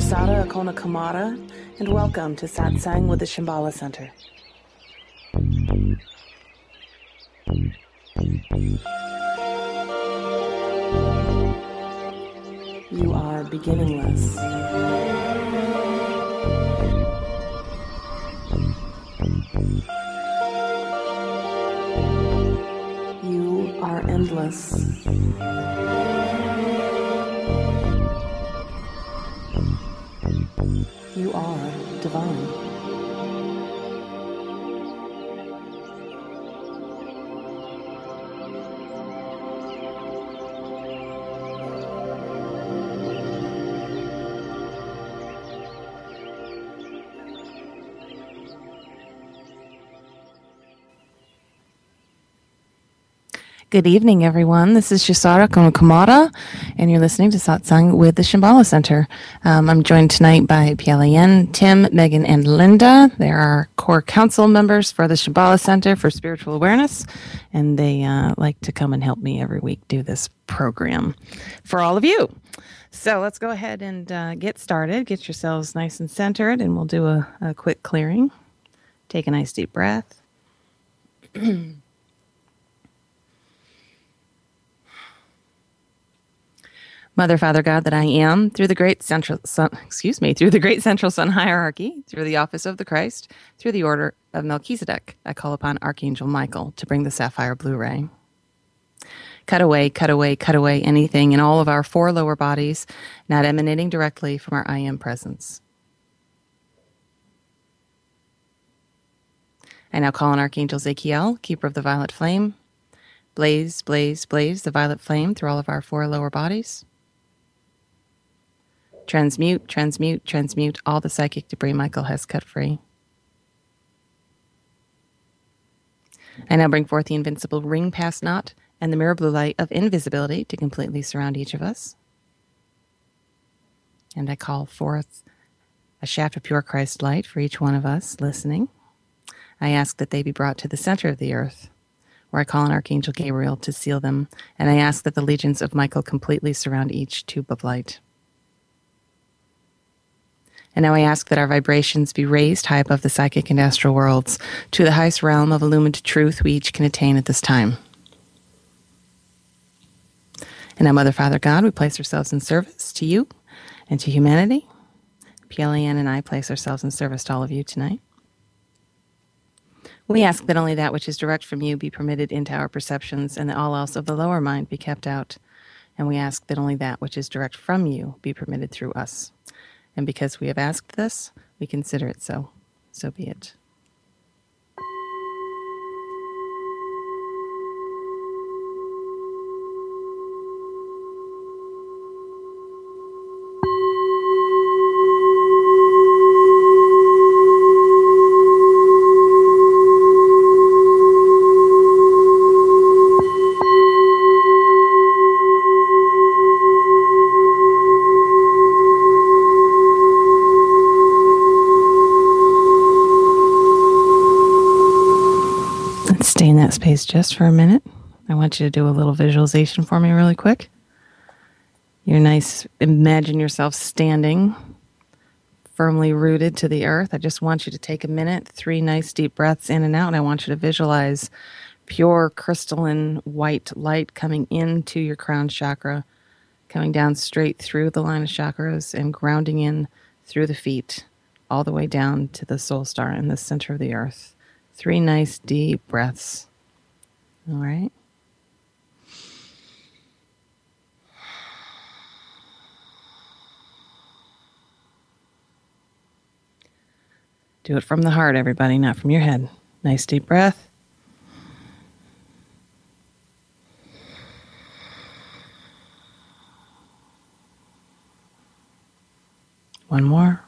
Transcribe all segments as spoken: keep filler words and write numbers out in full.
Shasara Akona Kamara, and welcome to Satsang with the Shambhala Center. You are beginningless. You are endless. You are divine. Good evening, everyone. This is Shasara Konokamata, and you're listening to Satsang with the Shambhala Center. Um, I'm joined tonight by P L A N, Tim, Megan, and Linda. They are our core council members for the Shambhala Center for Spiritual Awareness, and they uh, like to come and help me every week do this program for all of you. So let's go ahead and uh, get started. Get yourselves nice and centered, and we'll do a, a quick clearing. Take a nice deep breath. Mother, Father, God that I am, through the great central sun, excuse me, through the great central sun hierarchy, through the office of the Christ, through the order of Melchizedek, I call upon Archangel Michael to bring the sapphire blue ray. Cut away, cut away, cut away anything in all of our four lower bodies, not emanating directly from our I am presence. I now call on Archangel Zachiel, keeper of the violet flame. Blaze, blaze, blaze the violet flame through all of our four lower bodies. Transmute, transmute, transmute all the psychic debris Michael has cut free. I now bring forth the invincible ring pass knot and the mirror blue light of invisibility to completely surround each of us. And I call forth a shaft of pure Christ light for each one of us listening. I ask that they be brought to the center of the earth, where I call on Archangel Gabriel to seal them, and I ask that the legions of Michael completely surround each tube of light. And now I ask that our vibrations be raised high above the psychic and astral worlds to the highest realm of illumined truth we each can attain at this time. And now, Mother, Father, God, we place ourselves in service to you and to humanity. P L A N and I place ourselves in service to all of you tonight. We ask that only that which is direct from you be permitted into our perceptions, and that all else of the lower mind be kept out. And we ask that only that which is direct from you be permitted through us. And because we have asked this, we consider it so. So be it. Stay in that space just for a minute. I want you to do a little visualization for me really quick. You're nice. Imagine yourself standing firmly rooted to the earth. I just want you to take a minute, three nice deep breaths in and out. And I want you to visualize pure crystalline white light coming into your crown chakra, coming down straight through the line of chakras and grounding in through the feet, all the way down to the soul star in the center of the earth. Three nice deep breaths. All right. Do it from the heart, everybody, not from your head. Nice deep breath. One more.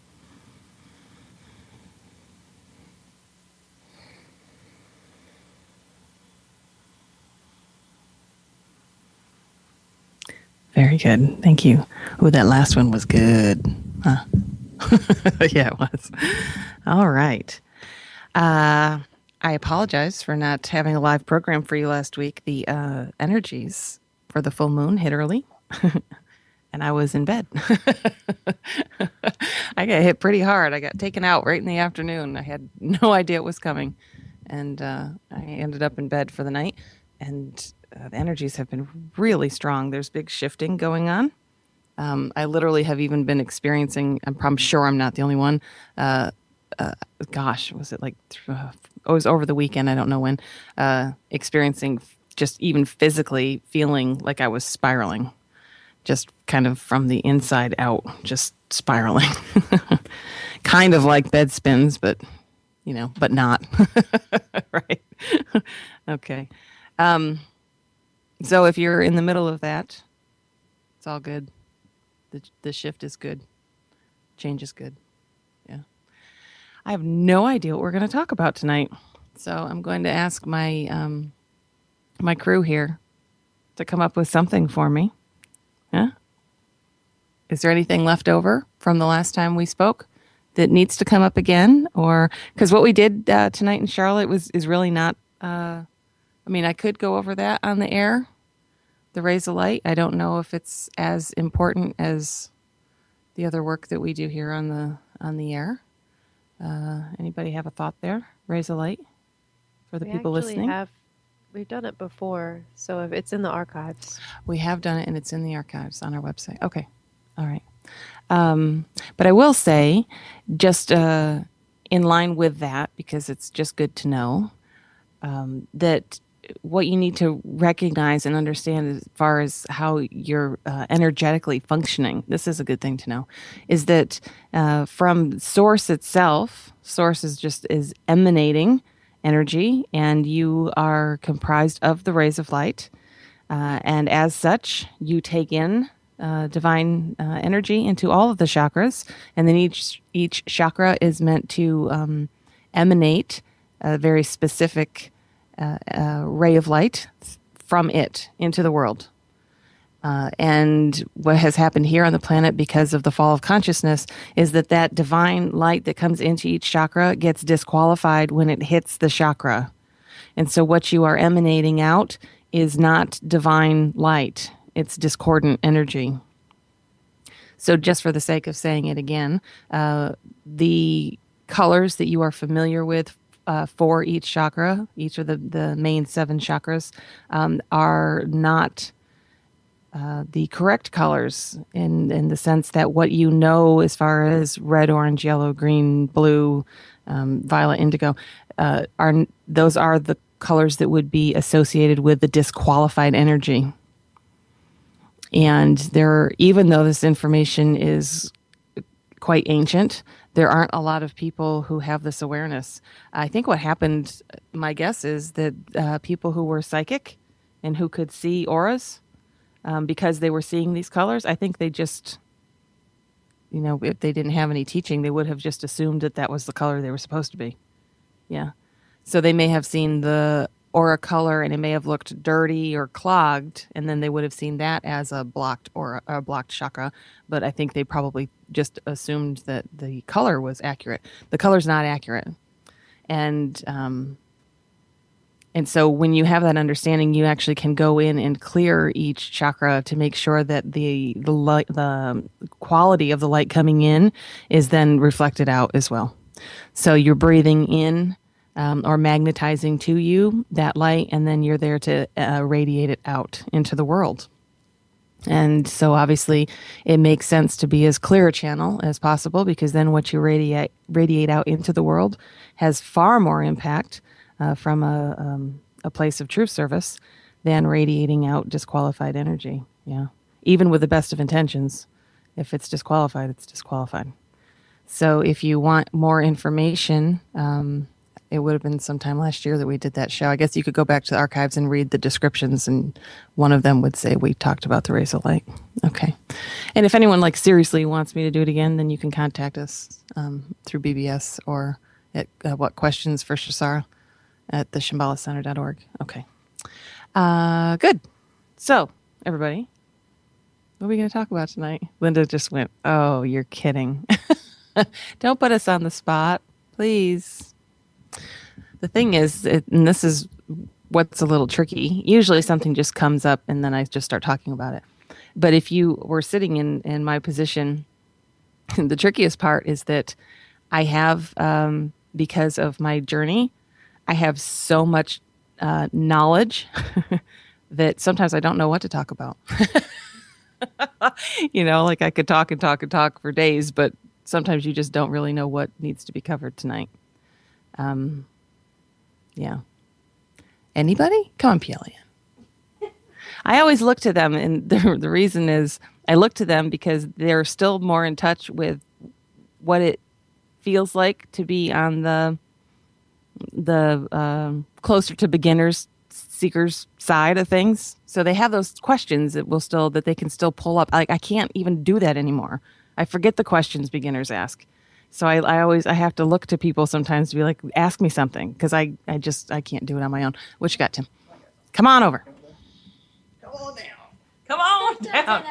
Very good. Thank you. Oh, that last one was good. Huh? Yeah, it was. All right. Uh, I apologize for not having a live program for you last week. The uh, energies for the full moon hit early. and I was in bed. I got hit pretty hard. I got taken out right in the afternoon. I had no idea it was coming. And uh, I ended up in bed for the night. And uh, the energies have been really strong. There's big shifting going on. Um, I literally have even been experiencing, I'm, I'm sure I'm not the only one. Uh, uh, gosh, was it like, uh, it was over the weekend, I don't know when, uh, experiencing just even physically feeling like I was spiraling, just kind of from the inside out, just spiraling. Kind of like bed spins, but, you know, but not. Right? Okay. Um, so if you're in the middle of that, it's all good. The, the shift is good. Change is good. Yeah. I have no idea what we're going to talk about tonight. So I'm going to ask my um, my crew here to come up with something for me. Yeah. Is there anything left over from the last time we spoke that needs to come up again? Or because what we did uh, tonight in Charlotte was is really not. Uh, I mean, I could go over that on the air. The Rays of Light. I don't know if it's as important as the other work that we do here on the on the air. Uh, anybody have a thought there? Rays of Light for the we people actually listening. Have, we've done it before, so if it's in the archives. We have done it, and it's in the archives on our website. Okay, all right. Um, but I will say, just uh, in line with that, because it's just good to know um, that. What you need to recognize and understand as far as how you're uh, energetically functioning, this is a good thing to know, is that uh, from source itself, source is just is emanating energy, and you are comprised of the rays of light. Uh, and as such, you take in uh, divine uh, energy into all of the chakras, and then each each chakra is meant to um, emanate a very specific Uh, uh, ray of light from it into the world. Uh, and what has happened here on the planet because of the fall of consciousness is that that divine light that comes into each chakra gets disqualified when it hits the chakra. And so what you are emanating out is not divine light. It's discordant energy. So just for the sake of saying it again, uh, the colors that you are familiar with Uh, for each chakra, each of the, the main seven chakras, um, are not uh, the correct colors in, in the sense that what you know as far as red, orange, yellow, green, blue, um, violet, indigo, uh, are those are the colors that would be associated with the disqualified energy. And there, even though this information is quite ancient, there aren't a lot of people who have this awareness. I think what happened, my guess is that uh, people who were psychic and who could see auras, um, because they were seeing these colors, I think they just, you know, if they didn't have any teaching, they would have just assumed that that was the color they were supposed to be. Yeah. So they may have seen the aura color and it may have looked dirty or clogged, and then they would have seen that as a blocked aura, a blocked chakra. But I think they probably just assumed that the color was accurate. The color's not accurate. And um, and so when you have that understanding, you actually can go in and clear each chakra to make sure that the the light, the quality of the light coming in is then reflected out as well. So you're breathing in um, or magnetizing to you that light, and then you're there to uh, radiate it out into the world. And so obviously it makes sense to be as clear a channel as possible, because then what you radiate radiate out into the world has far more impact uh, from a, um, a place of truth service than radiating out disqualified energy. Yeah. Even with the best of intentions, if it's disqualified, it's disqualified. So if you want more information, um, it would have been sometime last year that we did that show. I guess you could go back to the archives and read the descriptions, and one of them would say we talked about the rays of light. Okay. And if anyone like seriously wants me to do it again, then you can contact us um, through B B S or at uh, what questions for Shasara at the shambhala center dot org. Okay. Uh, good. So, everybody, what are we going to talk about tonight? Linda just went, oh, you're kidding. Don't put us on the spot, please. The thing is, it, and this is what's a little tricky, usually something just comes up and then I just start talking about it. But if you were sitting in, in my position, the trickiest part is that I have, um, because of my journey, I have so much uh, knowledge that sometimes I don't know what to talk about. You know, like I could talk and talk and talk for days, but sometimes you just don't really know what needs to be covered tonight. Um, yeah. Anybody? Come on, P L E N. I always look to them, and the, the reason is I look to them because they're still more in touch with what it feels like to be on the the um, closer to beginners seekers side of things. So they have those questions that will still that they can still pull up. Like I can't even do that anymore. I forget the questions beginners ask. So I, I always I have to look to people sometimes to be like, ask me something, because I, I just I can't do it on my own. What you got, Tim? Come on over. Come on down. Come on down.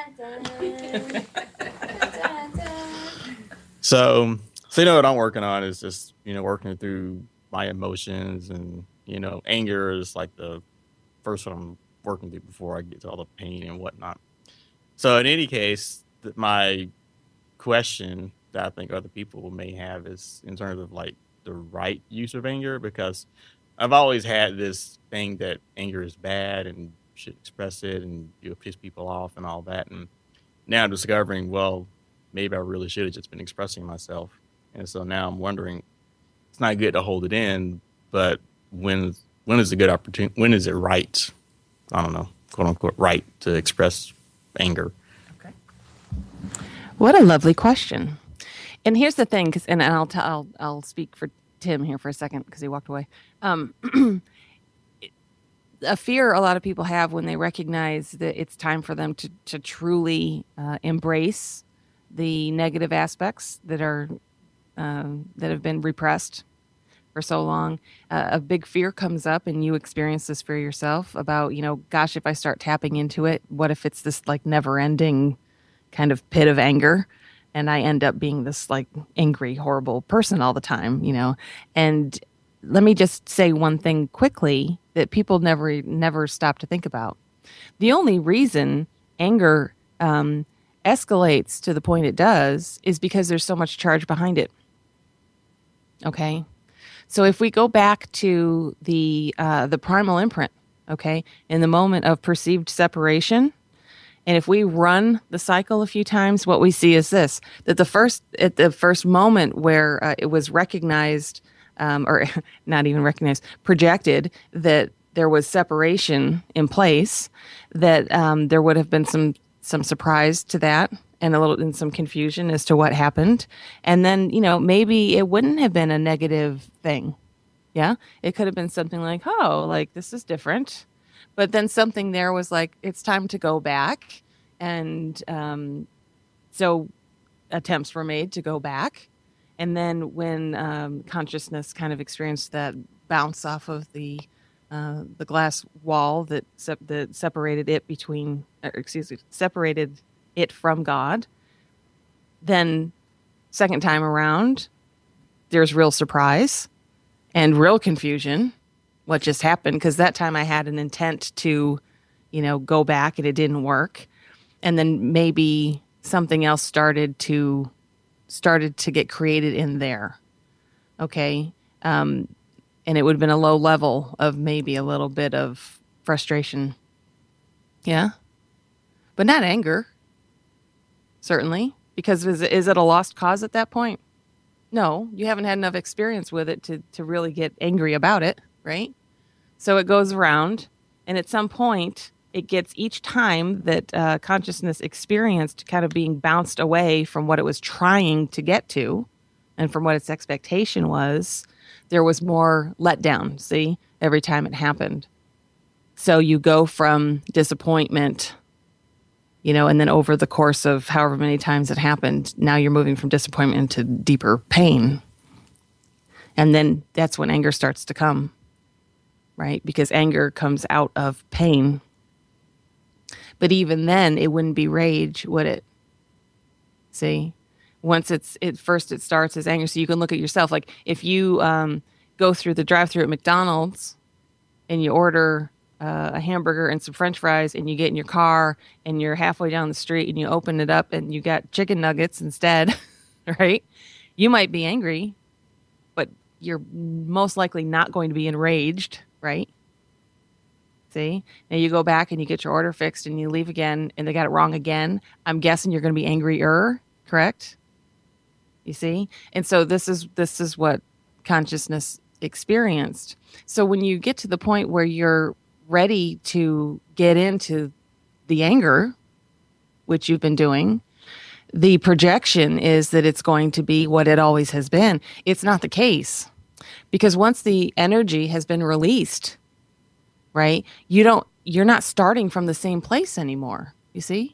So, so you know what I'm working on is just, you know, working through my emotions, and, you know, anger is like the first one I'm working through before I get to all the pain and whatnot. So in any case, th- my question that I think other people may have is in terms of like the right use of anger, because I've always had this thing that anger is bad and you should express it and you'll piss people off and all that. And now I'm discovering, well, maybe I really should have just been expressing myself. And so now I'm wondering, it's not good to hold it in, but when when is a good opportunity? When is it right? I don't know, quote unquote, right to express anger? Okay. What a lovely question. And here's the thing, because and I'll, t- I'll I'll speak for Tim here for a second because he walked away. Um, a fear a lot of people have when they recognize that it's time for them to to truly uh, embrace the negative aspects that are um, that have been repressed for so long. Uh, a big fear comes up, and you experience this fear yourself about, you know, gosh, if I start tapping into it, what if it's this like never-ending kind of pit of anger, and I end up being this like angry, horrible person all the time, you know? And let me just say one thing quickly that people never never stop to think about. The only reason anger um, escalates to the point it does is because there's so much charge behind it. Okay? So if we go back to the uh, the primal imprint, okay, in the moment of perceived separation, and if we run the cycle a few times, what we see is this: that the first at the first moment where uh, it was recognized, um, or not even recognized, projected that there was separation in place, that um, there would have been some some surprise to that, and a little and some confusion as to what happened. And then, you know, maybe it wouldn't have been a negative thing. Yeah. It could have been something like, oh, like this is different. But then something there was like, it's time to go back. And um, so attempts were made to go back. And then when um, consciousness kind of experienced that bounce off of the uh, the glass wall that se- that separated it between, or excuse me, separated it from God, then second time around, there's real surprise and real confusion. What just happened? Because that time I had an intent to, you know, go back and it didn't work. And then maybe something else started to started to get created in there. Okay. Um, and it would have been a low level of maybe a little bit of frustration. Yeah. But not anger. Certainly. Because is it, is it a lost cause at that point? No, you haven't had enough experience with it to, to really get angry about it, right? So it goes around, and at some point, it gets each time that uh, consciousness experienced kind of being bounced away from what it was trying to get to and from what its expectation was, there was more letdown, see, every time it happened. So you go from disappointment, you know, and then over the course of however many times it happened, now you're moving from disappointment into deeper pain. And then that's when anger starts to come, right? Because anger comes out of pain. But even then, it wouldn't be rage, would it? See? Once it's, it first it starts as anger. So you can look at yourself. Like if you um, go through the drive-thru at McDonald's and you order uh, a hamburger and some French fries, and you get in your car and you're halfway down the street and you open it up and you got chicken nuggets instead, right? You might be angry, but you're most likely not going to be enraged, right? See? Now you go back and you get your order fixed and you leave again and they got it wrong again. I'm guessing you're going to be angrier, correct? You see? And so this is this is what consciousness experienced. So when you get to the point where you're ready to get into the anger, which you've been doing, the projection is that it's going to be what it always has been. It's not the case. Because once the energy has been released, right, you don't, you're not starting from the same place anymore. You see?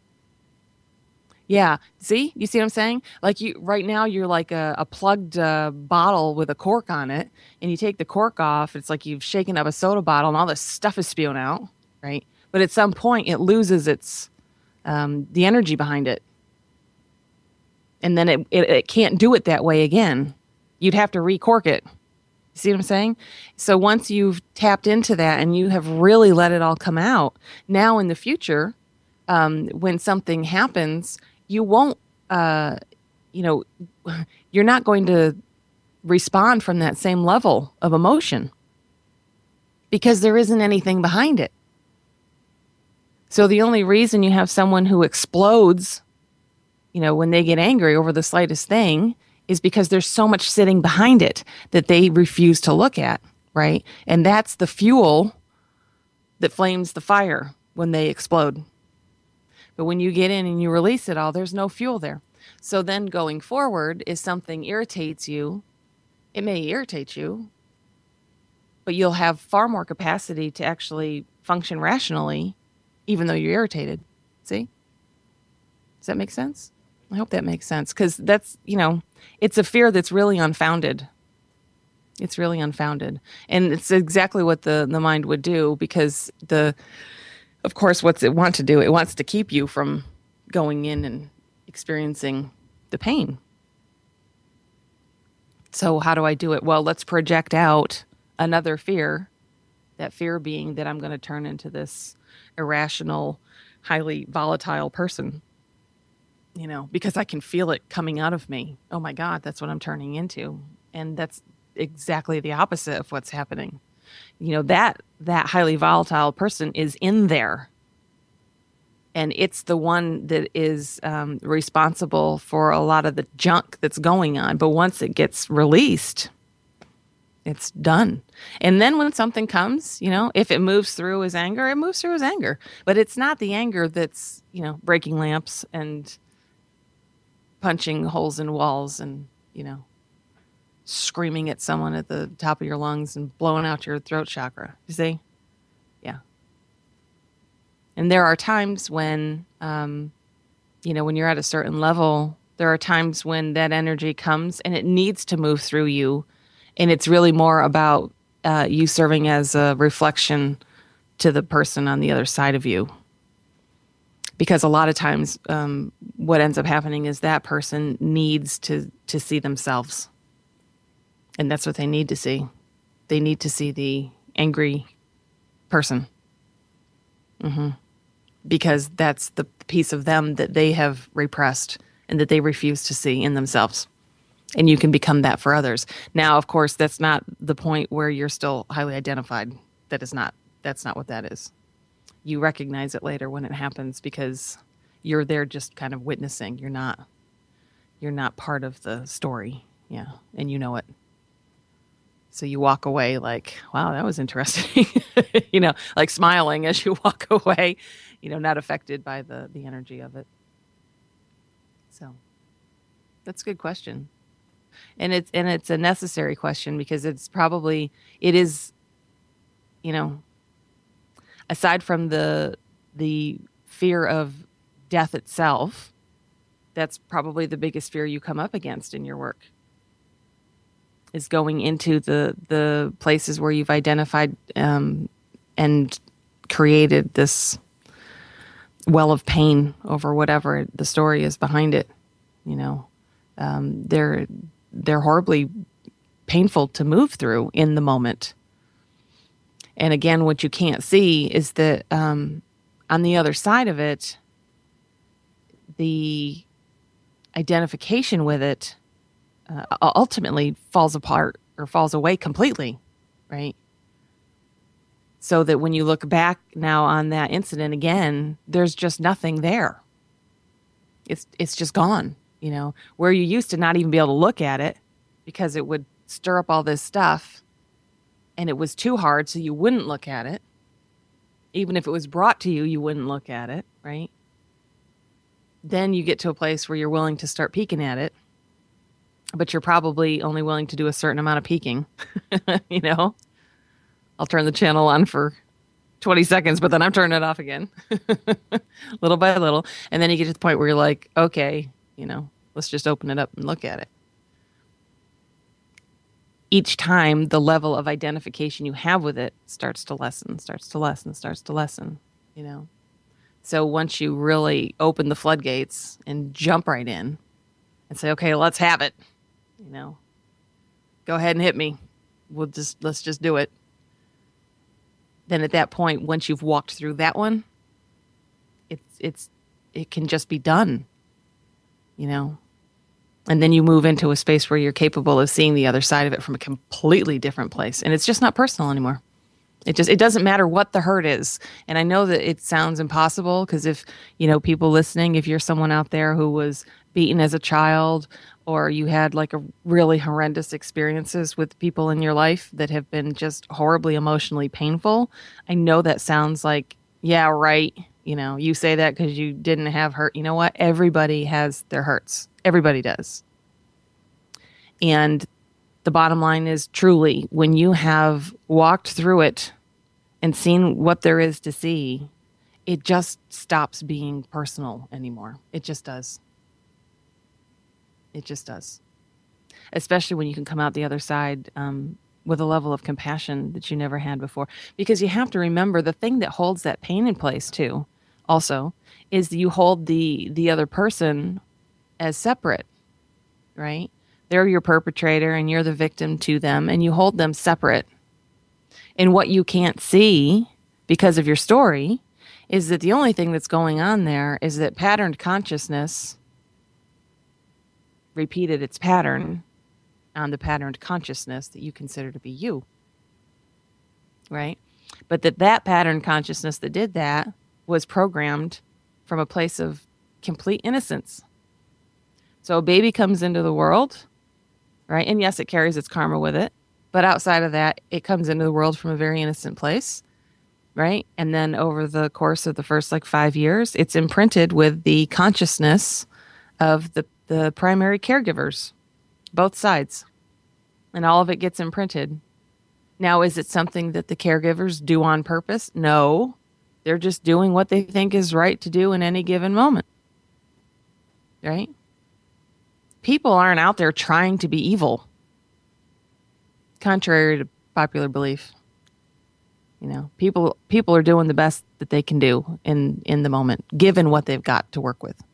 Yeah. See? You see what I'm saying? Like you, right now you're like a, a plugged uh, bottle with a cork on it, and you take the cork off. It's like you've shaken up a soda bottle and all this stuff is spewing out, right? But at some point it loses its, um, the energy behind it. And then it, it, it can't do it that way again. You'd have to recork it. You see what I'm saying? So once you've tapped into that and you have really let it all come out, now in the future, um, when something happens, you won't, uh, you know, you're not going to respond from that same level of emotion because there isn't anything behind it. So the only reason you have someone who explodes, you know, when they get angry over the slightest thing is because there's so much sitting behind it that they refuse to look at, right? And that's the fuel that flames the fire when they explode. But when you get in and you release it all, there's no fuel there. So then going forward, if something irritates you, it may irritate you, but you'll have far more capacity to actually function rationally, even though you're irritated. See? Does that make sense? I hope that makes sense, because that's, you know, it's a fear that's really unfounded. It's really unfounded. And it's exactly what the, the mind would do, because the, of course, what's it want to do? It wants to keep you from going in and experiencing the pain. So how do I do it? Well, let's project out another fear, that fear being that I'm going to turn into this irrational, highly volatile person. You know, because I can feel it coming out of me. Oh my God, that's what I'm turning into. And that's exactly the opposite of what's happening. You know, that that highly volatile person is in there. And it's the one that is um, responsible for a lot of the junk that's going on. But once it gets released, it's done. And then when something comes, you know, if it moves through as anger, it moves through as anger. But it's not the anger that's, you know, breaking lamps and punching holes in walls and, you know, screaming at someone at the top of your lungs and blowing out your throat chakra. You see? Yeah. And there are times when, um, you know, when you're at a certain level, there are times when that energy comes and it needs to move through you. And it's really more about uh, you serving as a reflection to the person on the other side of you. Because a lot of times um, what ends up happening is that person needs to, to see themselves. And that's what they need to see. They need to see the angry person. Mm-hmm. Because that's the piece of them that they have repressed and that they refuse to see in themselves. And you can become that for others. Now, of course, that's not the point where you're still highly identified. That is not, that's not what that is. You recognize it later when it happens because you're there just kind of witnessing. You're not, you're not part of the story. Yeah. And you know it. So you walk away like, wow, that was interesting. You know, like smiling as you walk away, you know, not affected by the, the energy of it. So that's a good question. And it's, and it's a necessary question because it's probably, it is, you know, aside from the the fear of death itself, that's probably the biggest fear you come up against in your work, is going into the the places where you've identified um, and created this well of pain over whatever the story is behind it. You know, um, they're they're horribly painful to move through in the moment. And again, what you can't see is that um, on the other side of it, the identification with it uh, ultimately falls apart or falls away completely, right? So that when you look back now on that incident again, there's just nothing there. It's it's just gone, you know, where you used to not even be able to look at it because it would stir up all this stuff and it was too hard, so you wouldn't look at it. Even if it was brought to you, you wouldn't look at it, right? Then you get to a place where you're willing to start peeking at it, but you're probably only willing to do a certain amount of peeking, you know? I'll turn the channel on for twenty seconds, but then I'm turning it off again, little by little. And then you get to the point where you're like, okay, you know, let's just open it up and look at it. Each time the level of identification you have with it starts to lessen, starts to lessen, starts to lessen, you know. So once you really open the floodgates and jump right in and say, okay, let's have it, you know, go ahead and hit me. We'll just, let's just do it. Then at that point, once you've walked through that one, it's, it's, it can just be done, you know. And then you move into a space where you're capable of seeing the other side of it from a completely different place. And it's just not personal anymore. It just, it doesn't matter what the hurt is. And I know that it sounds impossible because if, you know, people listening, if you're someone out there who was beaten as a child or you had like a really horrendous experiences with people in your life that have been just horribly emotionally painful, I know that sounds like, yeah, right. You know, you say that because you didn't have hurt. You know what? Everybody has their hurts. Everybody does. And the bottom line is truly, when you have walked through it and seen what there is to see, it just stops being personal anymore. It just does. It just does. Especially when you can come out the other side um, with a level of compassion that you never had before. Because you have to remember the thing that holds that pain in place too, also, is you hold the the other person as separate, right? They're your perpetrator and you're the victim to them, and you hold them separate. And what you can't see because of your story is that the only thing that's going on there is that patterned consciousness repeated its pattern on the patterned consciousness that you consider to be you, right? But that that patterned consciousness that did that was programmed from a place of complete innocence. So a baby comes into the world, right? And yes, it carries its karma with it. But outside of that, it comes into the world from a very innocent place, right? And then over the course of the first like five years, it's imprinted with the consciousness of the, the primary caregivers, both sides. And all of it gets imprinted. Now, is it something that the caregivers do on purpose? No. They're just doing what they think is right to do in any given moment, right? People aren't out there trying to be evil, contrary to popular belief. You know, people people are doing the best that they can do in, in the moment, given what they've got to work with.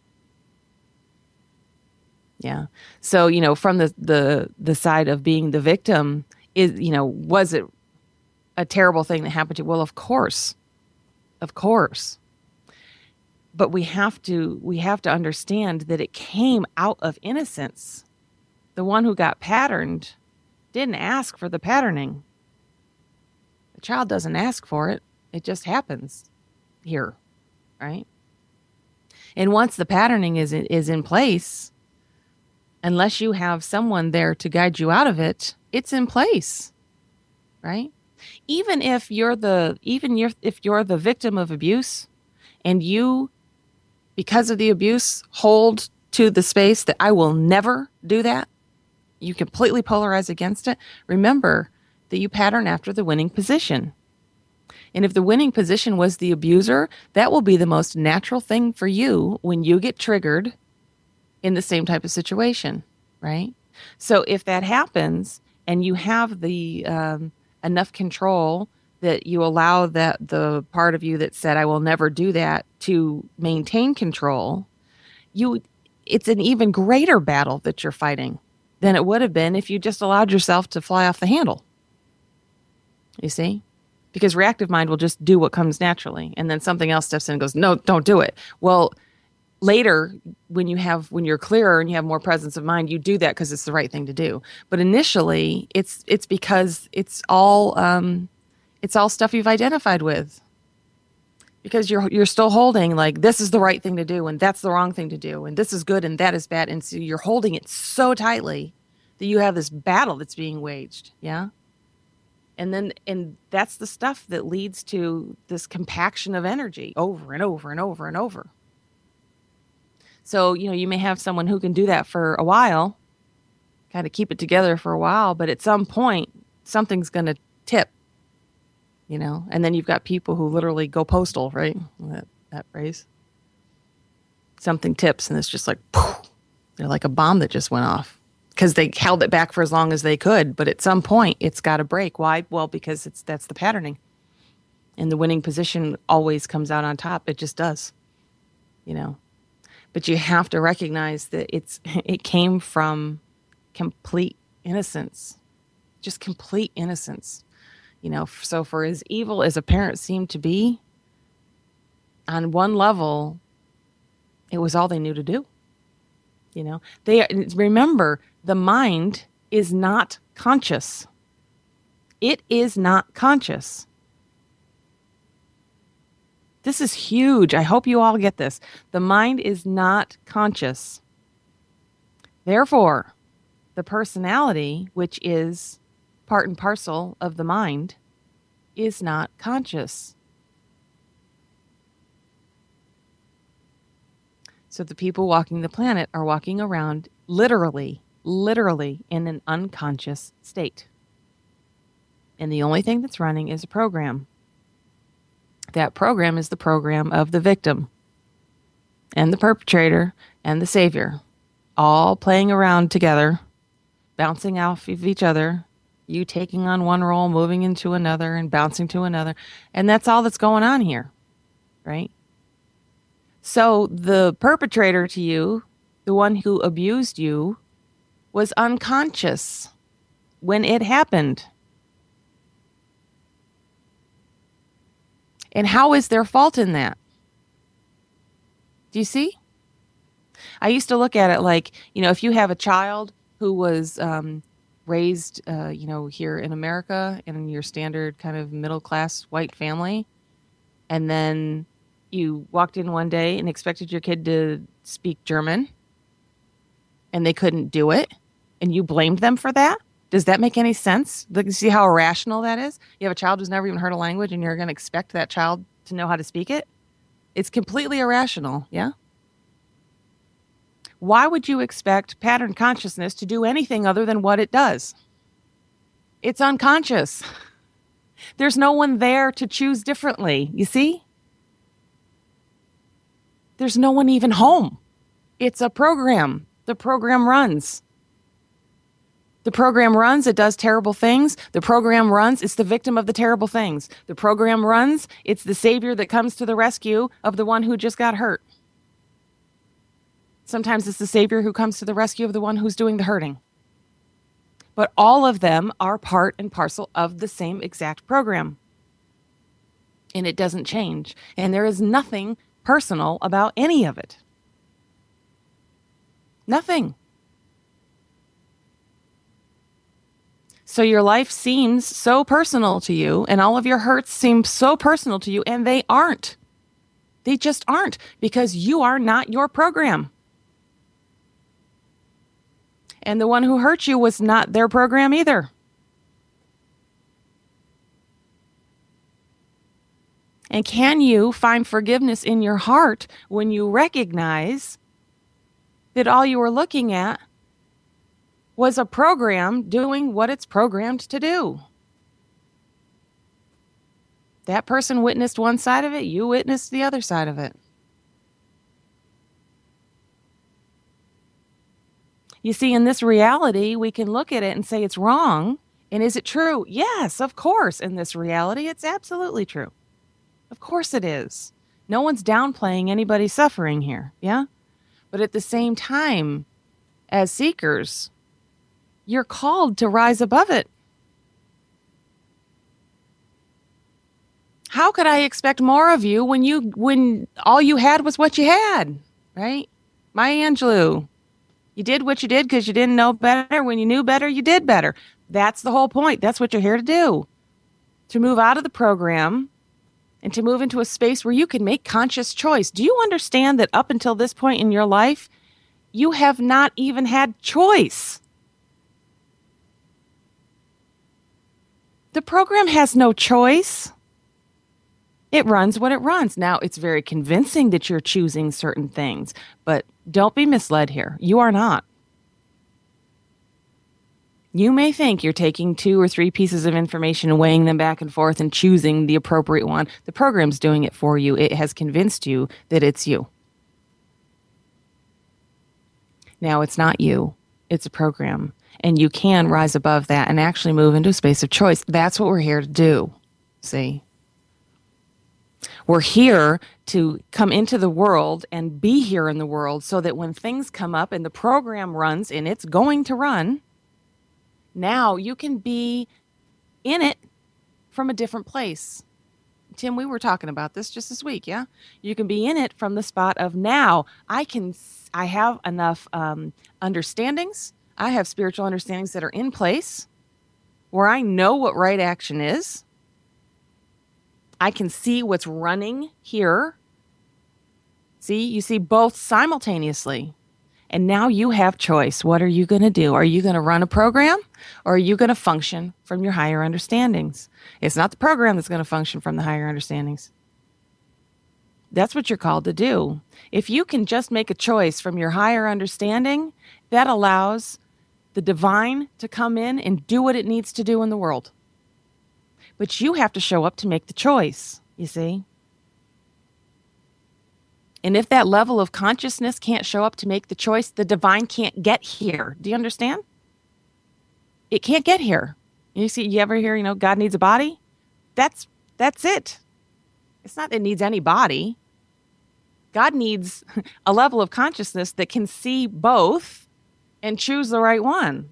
Yeah. So, you know, from the, the, the side of being the victim, is, you know, was it a terrible thing that happened to you? Well, of course. Of course. But we have to we have to understand that it came out of innocence. The one who got patterned didn't ask for the patterning. The child doesn't ask for it. It just happens here, right? And once the patterning is is in place, unless you have someone there to guide you out of it, it's in place, right? Even if you're the even you're, if you're the victim of abuse and you, because of the abuse, hold to the space that I will never do that, you completely polarize against it, remember that you pattern after the winning position. And if the winning position was the abuser, that will be the most natural thing for you when you get triggered in the same type of situation, right? So if that happens and you have the um, enough control that you allow that the part of you that said, I will never do that, to maintain control, you, it's an even greater battle that you're fighting than it would have been if you just allowed yourself to fly off the handle. You see? because reactive mind will just do what comes naturally. And then something else steps in and goes, no, don't do it. Well, later, when you have when you're clearer and you have more presence of mind, you do that because it's the right thing to do. But initially, it's it's because it's all um, it's all stuff you've identified with. Because you're you're still holding like this is the right thing to do and that's the wrong thing to do and this is good and that is bad, and so you're holding it so tightly that you have this battle that's being waged. Yeah. And then, and that's the stuff that leads to this compaction of energy over and over and over and over. So, you know, you may have someone who can do that for a while, kind of keep it together for a while, but at some point, something's going to tip, you know, and then you've got people who literally go postal, right? That, that phrase. Something tips and it's just like, poof, they're like a bomb that just went off. Because they held it back for as long as they could, but at some point it's got to break. Why? Well, because it's that's the patterning, and the winning position always comes out on top. It just does, you know. But you have to recognize that it's it came from complete innocence, just complete innocence, you know. So for as evil as a parent seemed to be, on one level, it was all they knew to do. You know, they remember the mind is not conscious. It is not conscious. This is huge. I hope you all get this. The mind is not conscious. Therefore, the personality, which is part and parcel of the mind, is not conscious. So the people walking the planet are walking around literally, literally in an unconscious state. And the only thing that's running is a program. That program is the program of the victim and the perpetrator and the savior, all playing around together, bouncing off of each other, you taking on one role, moving into another, and bouncing to another. And that's all that's going on here, right? So the perpetrator to you, the one who abused you, was unconscious when it happened. And how is there fault in that? Do you see? I used to look at it like, you know, if you have a child who was um, raised, uh, you know, here in America in your standard kind of middle class white family, and then you walked in one day and expected your kid to speak German and they couldn't do it and you blamed them for that? Does that make any sense? Look, see how irrational that is? You have a child who's never even heard a language and you're going to expect that child to know how to speak it? It's completely irrational, yeah? Why would you expect pattern consciousness to do anything other than what it does? It's unconscious. There's no one there to choose differently, you see? There's no one even home. It's a program. The program runs. The program runs. It does terrible things. The program runs. It's the victim of the terrible things. The program runs. It's the savior that comes to the rescue of the one who just got hurt. Sometimes it's the savior who comes to the rescue of the one who's doing the hurting. But all of them are part and parcel of the same exact program. And it doesn't change. And there is nothing personal about any of it. Nothing. So your life seems so personal to you, and all of your hurts seem so personal to you, and they aren't. They just aren't, because you are not your program. And the one who hurt you was not their program either. And can you find forgiveness in your heart when you recognize that all you were looking at was a program doing what it's programmed to do? That person witnessed one side of it, you witnessed the other side of it. You see, in this reality, we can look at it and say it's wrong. And is it true? Yes, of course. In this reality, it's absolutely true. Of course it is. No one's downplaying anybody's suffering here, yeah? But at the same time, as seekers, you're called to rise above it. How could I expect more of you when you when all you had was what you had, right? Maya Angelou. You did what you did because you didn't know better. When you knew better, you did better. That's the whole point. That's what you're here to do. To move out of the program and to move into a space where you can make conscious choice. Do you understand that up until this point in your life, you have not even had choice? The program has no choice. It runs what it runs. Now, it's very convincing that you're choosing certain things, but don't be misled here. You are not. You may think you're taking two or three pieces of information and weighing them back and forth and choosing the appropriate one. The program's doing it for you. It has convinced you that it's you. Now, it's not you. It's a program. And you can rise above that and actually move into a space of choice. That's what we're here to do. See? We're here to come into the world and be here in the world so that when things come up and the program runs, and it's going to run, now you can be in it from a different place. Tim, we were talking about this just this week, yeah? You can be in it from the spot of now. I can, I have enough um, understandings. I have spiritual understandings that are in place where I know what right action is. I can see what's running here. See, you see both simultaneously. And now you have choice. What are you going to do? Are you going to run a program or are you going to function from your higher understandings? It's not the program that's going to function from the higher understandings. That's what you're called to do. If you can just make a choice from your higher understanding, that allows the divine to come in and do what it needs to do in the world. But you have to show up to make the choice, you see? And if that level of consciousness can't show up to make the choice, the divine can't get here. Do you understand? It can't get here. You see, you ever hear, you know, God needs a body? That's that's it. It's not that it needs any body. God needs a level of consciousness that can see both and choose the right one.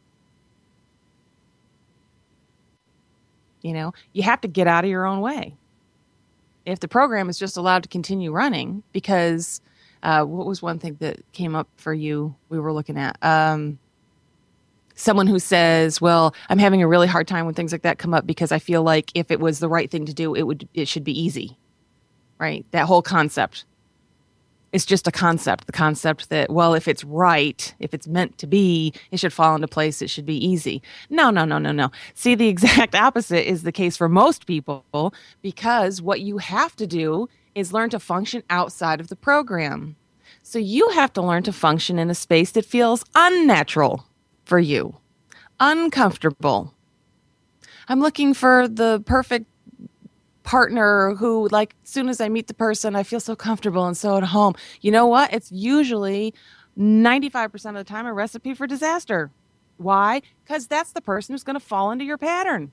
You know, you have to get out of your own way. If the program is just allowed to continue running, because uh, what was one thing that came up for you we were looking at? Um, someone who says, well, I'm having a really hard time when things like that come up because I feel like if it was the right thing to do, it would it should be easy, right? That whole concept. It's just a concept, the concept that, well, if it's right, if it's meant to be, it should fall into place, it should be easy. No, no, no, no, no. See, the exact opposite is the case for most people, because what you have to do is learn to function outside of the program. So you have to learn to function in a space that feels unnatural for you, uncomfortable. I'm looking for the perfect partner who, like, as soon as I meet the person, I feel so comfortable and so at home. You know what? It's usually ninety-five percent of the time a recipe for disaster. Why? Because that's the person who's going to fall into your pattern.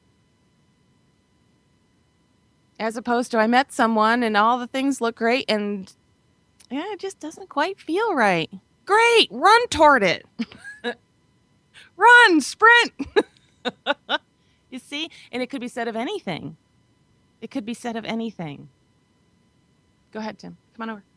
As opposed to, I met someone and all the things look great and yeah, it just doesn't quite feel right. Great. Run toward it. Run, sprint. You see? And it could be said of anything. It could be said of anything. Go ahead, Tim. Come on over.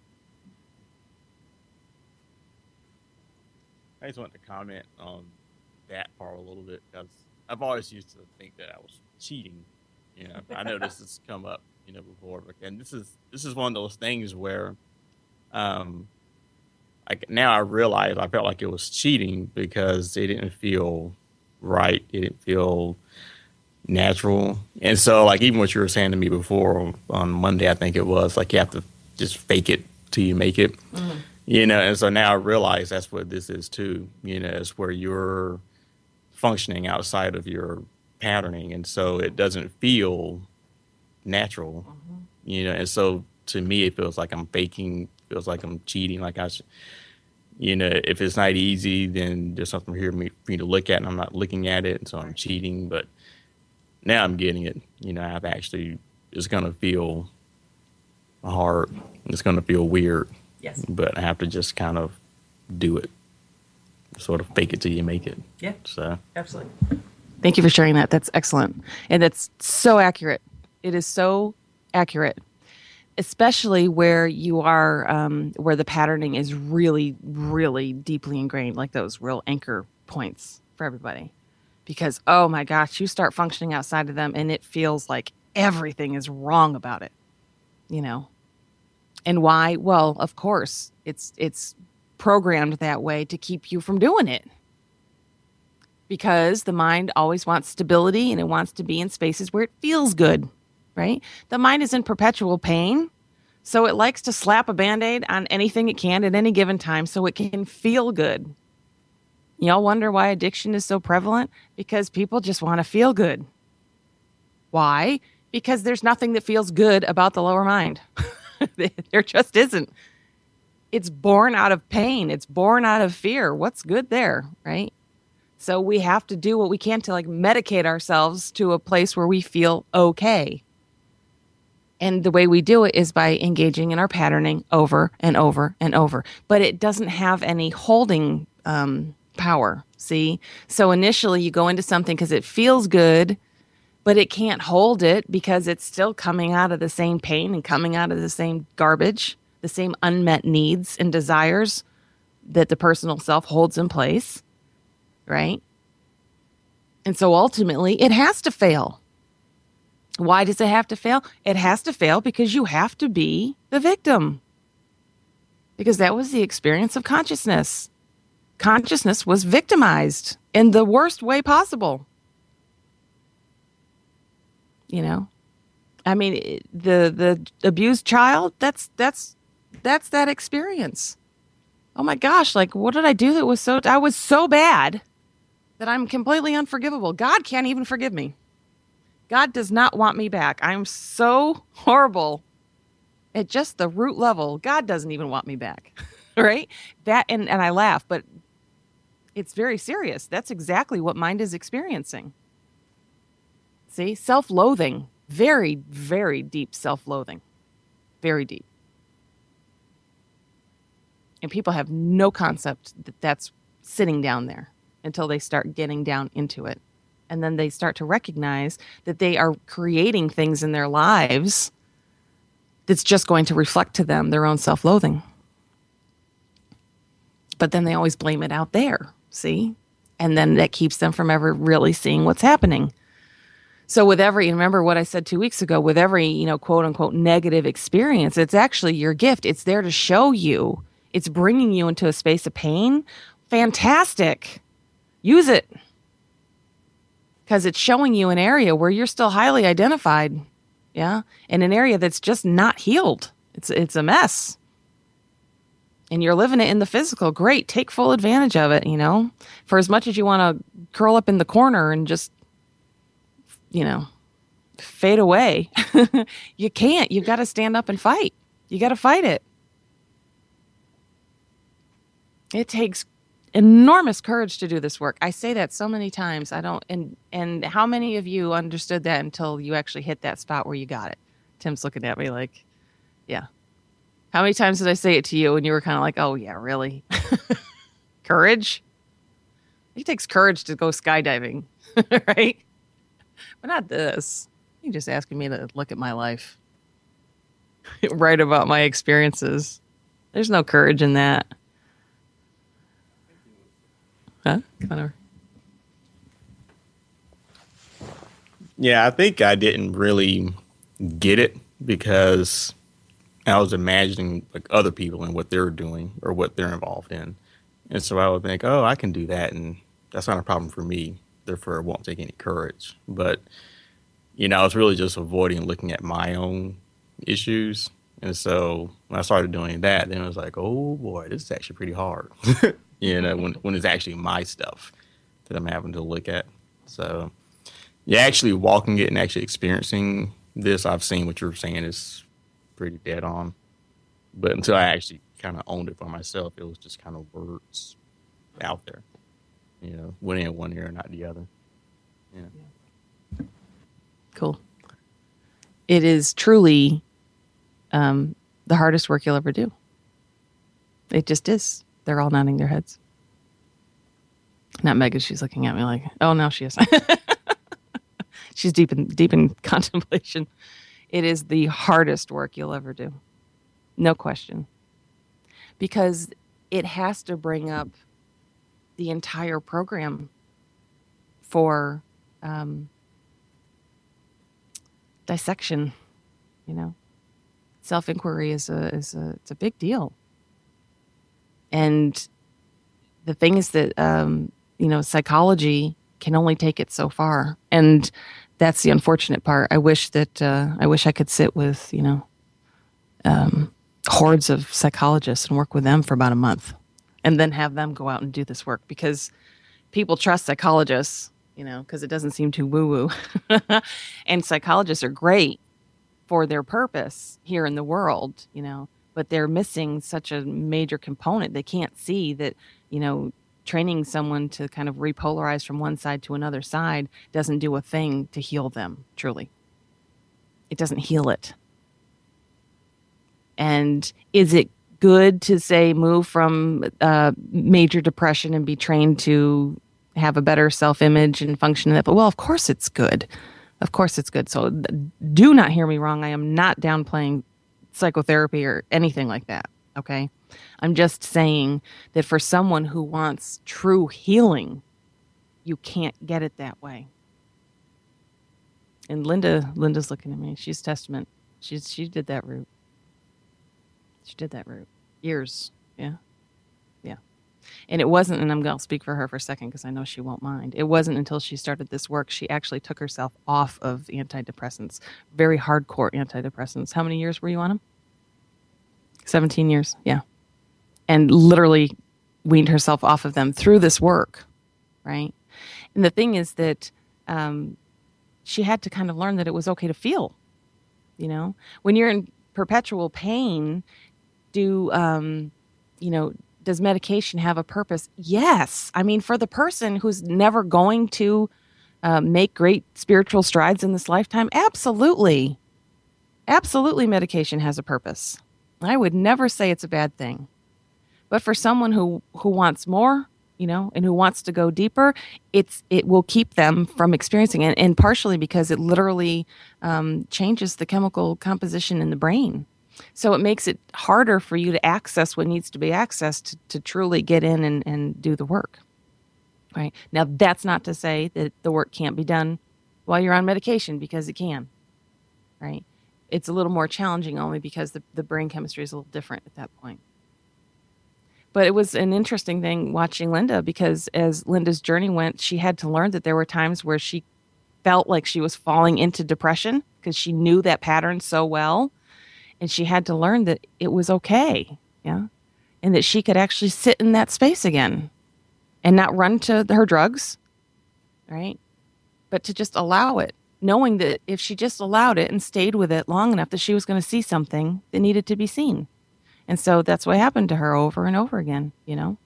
I just want to comment on that part a little bit because I've always used to think that I was cheating. You know, I know this has come up, you know, before, but and this is this is one of those things where, um, like now I realize I felt like it was cheating because it didn't feel right. It didn't feel natural. And so, like, even what you were saying to me before on Monday, I think it was, like, you have to just fake it till you make it. Mm-hmm. You know, and so now I realize that's what this is too. You know, it's where you're functioning outside of your patterning, and so it doesn't feel natural. Mm-hmm. You know, and so to me, it feels like I'm faking. Feels like I'm cheating. Like I should, you know, if it's not easy, then there's something here for me, for me to look at, and I'm not looking at it, and so I'm cheating. But now I'm getting it. You know, I've actually, it's going to feel hard. It's going to feel weird. Yes. But I have to just kind of do it. Sort of fake it till you make it. Yeah. So. Absolutely. Thank you for sharing that. That's excellent. And that's so accurate. It is so accurate, especially where you are, um, where the patterning is really, really deeply ingrained, like those real anchor points for everybody. Because, oh my gosh, you start functioning outside of them and it feels like everything is wrong about it, you know? And why? Well, of course, it's it's programmed that way to keep you from doing it. Because the mind always wants stability and it wants to be in spaces where it feels good, right? The mind is in perpetual pain, so it likes to slap a Band-Aid on anything it can at any given time so it can feel good. Y'all wonder why addiction is so prevalent? Because people just want to feel good. Why? Because there's nothing that feels good about the lower mind. There just isn't. It's born out of pain. It's born out of fear. What's good there, right? So we have to do what we can to like medicate ourselves to a place where we feel okay. And the way we do it is by engaging in our patterning over and over and over. But it doesn't have any holding um, power, see? So initially you go into something because it feels good, but it can't hold it because it's still coming out of the same pain and coming out of the same garbage, the same unmet needs and desires that the personal self holds in place, right? And so ultimately, it has to fail. Why does it have to fail? It has to fail because you have to be the victim. Because that was the experience of consciousness. Consciousness was victimized in the worst way possible. You know, I mean, the the abused child, that's that's that's that experience. Oh my gosh, like what did I do that was so I was so bad that I'm completely unforgivable. God can't even forgive me. God does not want me back. I'm so horrible at just the root level. God doesn't even want me back. Right? That and, and I laugh, but it's very serious. That's exactly what mind is experiencing. See, self-loathing, very, very deep self-loathing, very deep. And people have no concept that that's sitting down there until they start getting down into it. And then they start to recognize that they are creating things in their lives that's just going to reflect to them their own self-loathing. But then they always blame it out there, see? And then that keeps them from ever really seeing what's happening. So with every, remember what I said two weeks ago, with every, you know, quote unquote negative experience, it's actually your gift. It's there to show you. It's bringing you into a space of pain. Fantastic. Use it. Because it's showing you an area where you're still highly identified. Yeah. In an area that's just not healed. It's, it's a mess. And you're living it in the physical. Great. Take full advantage of it, you know, for as much as you want to curl up in the corner and just, you know, fade away. You can't. You've got to stand up and fight. You got to fight it. It takes enormous courage to do this work. I say that so many times. I don't, and, and how many of you understood that until you actually hit that spot where you got it? Tim's looking at me like, yeah. How many times did I say it to you and you were kind of like, oh yeah, really? Courage? It takes courage to go skydiving, right? But not this. You're just asking me to look at my life. Write about my experiences. There's no courage in that. Huh? Come on over. Yeah, I think I didn't really get it because I was imagining like other people and what they're doing or what they're involved in. And so I would think, oh, I can do that. And that's not a problem for me. Therefore, it won't take any courage. But, you know, I was really just avoiding looking at my own issues. And so when I started doing that, then I was like, oh, boy, this is actually pretty hard. You know, when, when it's actually my stuff that I'm having to look at. So, yeah, actually walking it and actually experiencing this, I've seen what you're saying is pretty dead on. But until I actually kind of owned it for myself, it was just kind of words out there. You know, one in one ear, not the other. Yeah. Cool. It is truly um, the hardest work you'll ever do. It just is. They're all nodding their heads. Not Megan. She's looking at me like, oh, no, she is. She's deep in deep in contemplation. It is the hardest work you'll ever do. No question. Because it has to bring up the entire program for um, dissection, you know. Self-inquiry is a is a it's a big deal. And the thing is that um, you know, psychology can only take it so far, and that's the unfortunate part. I wish that uh, I wish I could sit with, you know, um, hordes of psychologists and work with them for about a month, and then have them go out and do this work, because people trust psychologists, you know, because it doesn't seem too woo-woo, and psychologists are great for their purpose here in the world, you know, but they're missing such a major component. They can't see that, you know, training someone to kind of repolarize from one side to another side doesn't do a thing to heal them, truly. It doesn't heal it. And is it good to say move from uh, major depression and be trained to have a better self-image and function in that? But well, of course it's good. Of course it's good. So do not hear me wrong. I am not downplaying psychotherapy or anything like that. Okay. I'm just saying that for someone who wants true healing, you can't get it that way. And Linda, Linda's looking at me. She's testament. She's, she did that route. She did that route. Years. Yeah. Yeah. And it wasn't, and I'm going to speak for her for a second because I know she won't mind. It wasn't until she started this work, she actually took herself off of antidepressants, very hardcore antidepressants. How many years were you on them? seventeen years. Yeah. And literally weaned herself off of them through this work. Right. And the thing is that um, she had to kind of learn that it was okay to feel, you know, when you're in perpetual pain, do, um, you know, does medication have a purpose? Yes. I mean, for the person who's never going to uh, make great spiritual strides in this lifetime, absolutely. Absolutely, medication has a purpose. I would never say it's a bad thing. But for someone who, who wants more, you know, and who wants to go deeper, it's it will keep them from experiencing it. And partially because it literally um, changes the chemical composition in the brain. So it makes it harder for you to access what needs to be accessed to, to truly get in and, and do the work. Right. Now, that's not to say that the work can't be done while you're on medication, because it can. Right. It's a little more challenging only because the, the brain chemistry is a little different at that point. But it was an interesting thing watching Linda, because as Linda's journey went, she had to learn that there were times where she felt like she was falling into depression because she knew that pattern so well. And she had to learn that it was okay. Yeah. And that she could actually sit in that space again and not run to her drugs. Right. But to just allow it, knowing that if she just allowed it and stayed with it long enough, that she was going to see something that needed to be seen. And so that's what happened to her over and over again, you know.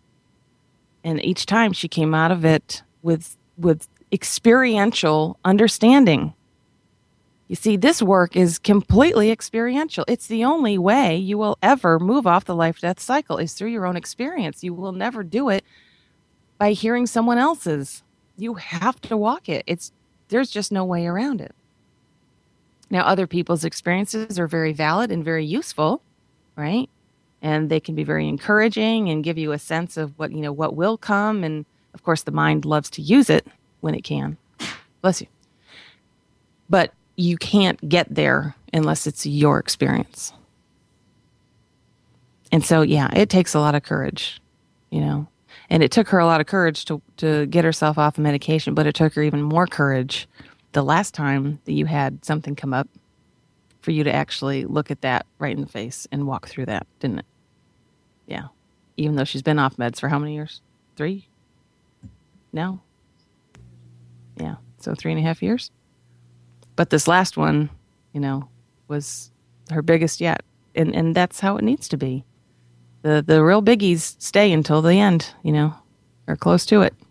And each time she came out of it with with experiential understanding. You see, this work is completely experiential. It's the only way you will ever move off the life-death cycle is through your own experience. You will never do it by hearing someone else's. You have to walk it. It's there's just no way around it. Now, other people's experiences are very valid and very useful, right? And they can be very encouraging and give you a sense of what, you know, what will come. And of course, the mind loves to use it when it can. Bless you. But you can't get there unless it's your experience. And so, yeah, it takes a lot of courage, you know. And it took her a lot of courage to, to get herself off of medication, but it took her even more courage the last time that you had something come up for you to actually look at that right in the face and walk through that, didn't it? Yeah. Even though she's been off meds for how many years? Three? No? Yeah. So three and a half years. But this last one, you know, was her biggest yet. And and that's how it needs to be. The the real biggies stay until the end, you know, or close to it.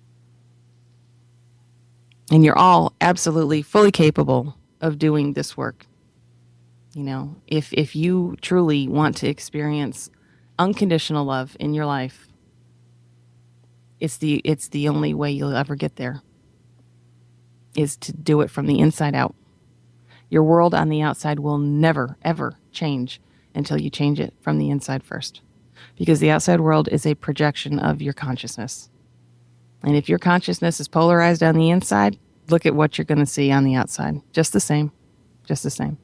And you're all absolutely fully capable of doing this work. You know, if if you truly want to experience unconditional love in your life, it's the it's the only way you'll ever get there. is to do it from the inside out. Your world on the outside will never, ever change until you change it from the inside first. Because the outside world is a projection of your consciousness. And if your consciousness is polarized on the inside, look at what you're going to see on the outside. Just the same. Just the same.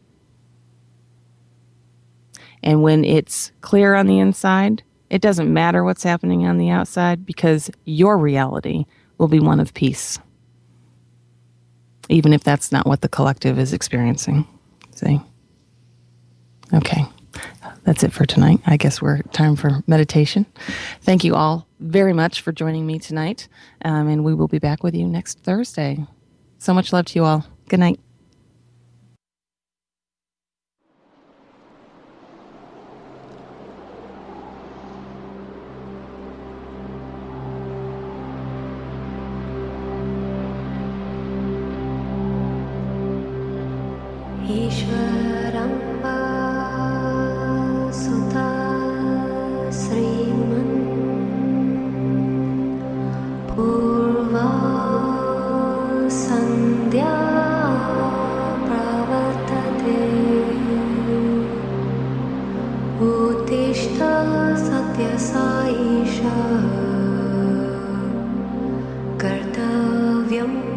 And when it's clear on the inside, it doesn't matter what's happening on the outside because your reality will be one of peace. Even if that's not what the collective is experiencing. See? Okay. That's it for tonight. I guess we're time for meditation. Thank you all very much for joining me tonight. Um, and we will be back with you next Thursday. So much love to you all. Good night. ईश्वरं सुता श्रीमन् पूर्वा सन्ध्या प्रवर्तते उत्तिष्ठ सत्यसाईश कर्तव्यम्